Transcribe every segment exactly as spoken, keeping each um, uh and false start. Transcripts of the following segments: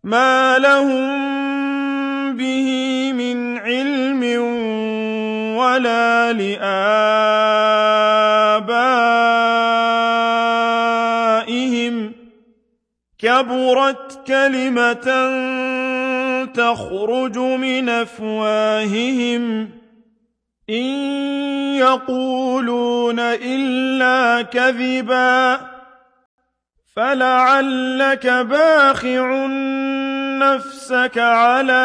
مَا لَهُم بِهِ مِنْ عِلْمٍ وَلَا لِآبَائِهِمْ ۚ كَبُرَتْ كَلِمَةً تَخْرُجُ مِنْ أَفْوَاهِهِمْ إِنْ يَقُولُونَ إِلَّا كَذِبًا فَلَعَلَّكَ بَاخِعٌ نَفْسَكَ عَلَىٰ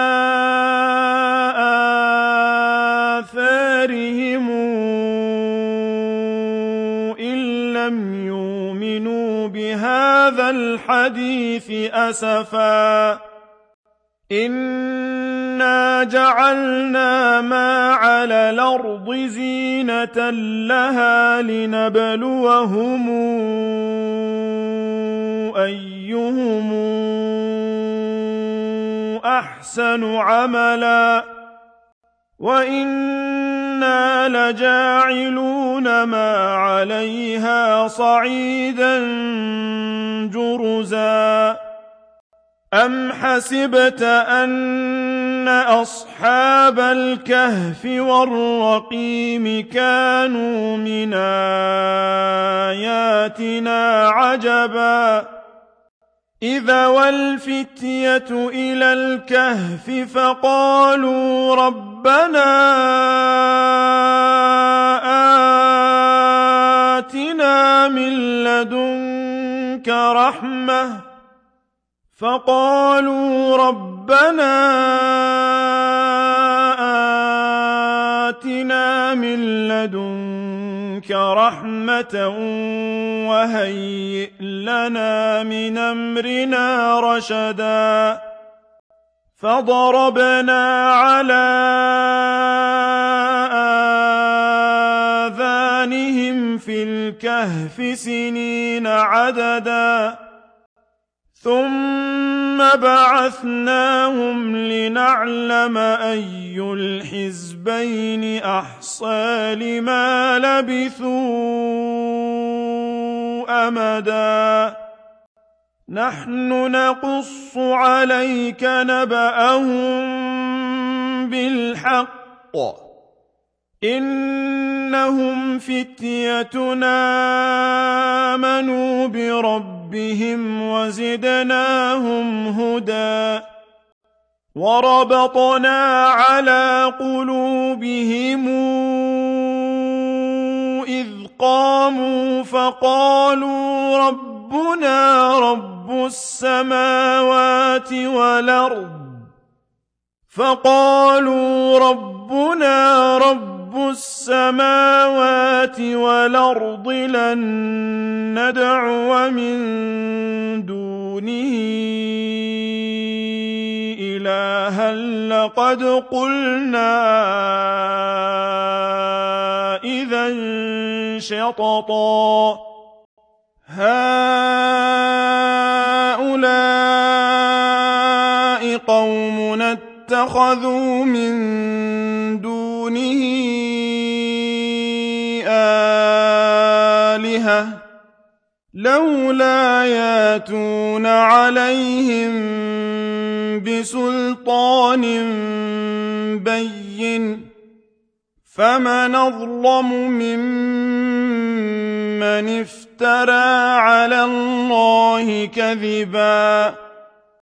آثَارِهِمْ إِن لَّمْ يُؤْمِنُوا بِهَٰذَا الْحَدِيثِ أَسَفًا إِنَّا جَعَلْنَا مَا عَلَى الْأَرْضِ زِينَةً لَّهَا لِنَبْلُوَهُمْ أَيُّهُمْ أَحْسَنُ عَمَلًا وَإِنَّا لَجَاعِلُونَ مَا عَلَيْهَا صَعِيدًا جُرُزًا أَمْ حَسِبْتَ أَنَّ أَصْحَابَ الْكَهْفِ وَالرَّقِيمِ كَانُوا مِنْ آيَاتِنَا عَجَبًا إِذْ أَوَى الْفِتْيَةُ إِلَى الْكَهْفِ فَقَالُوا رَبَّنَا آتِنَا مِن لَّدُنكَ رَحْمَةً فَقَالُوا رَبَّنَا آتِنَا مِن لَّدُنكَ رَحْمَةً وَهَيِّئْ لَنَا مِنْ أَمْرِنَا رَشَدًا فَضَرَبْنَا عَلَىٰ آذَانِهِمْ فِي الْكَهْفِ سِنِينَ عَدَدًا ثُمَّ بَعَثْنَاهُمْ لِنَعْلَمَ أَيُّ الْحِزْبَيْنِ أَحْصَىٰ لِمَا لَبِثُوا أَمَدًا نَّحْنُ نَقُصُّ عَلَيْكَ نَبَأَهُم بِالْحَقِّ ۚ إِنَّهُمْ فِتْيَةٌ آمَنُوا بِرَبِّهِمْ وَزِدْنَاهُمْ هُدًى وَرَبَطْنَا عَلَىٰ قُلُوبِهِمْ إِذْ قَامُوا فَقَالُوا رَبُّنَا رَبُّ السَّمَاوَاتِ وَالْأَرْضِ فَقَالُوا رَبُّنَا رَبُّ السَّمَاوَاتِ وَالْأَرْضِ لَن نَّدْعُوَ مِن دُونِهِ إِلَٰهًا لَّقَدْ قُلْنَا إِذًا شَطَطًا هَٰؤُلَاءِ قَوْمُنَا اتَّخَذُوا مِن دُونِهِ آلِهَةً لَّوْلَا يَأْتُونَ عَلَيْهِم بِسُلْطَانٍ بَيِّنٍ فَمَنْ أَظْلَمُ مِمَّنِ افْتَرَىٰ عَلَى اللَّهِ كَذِبًا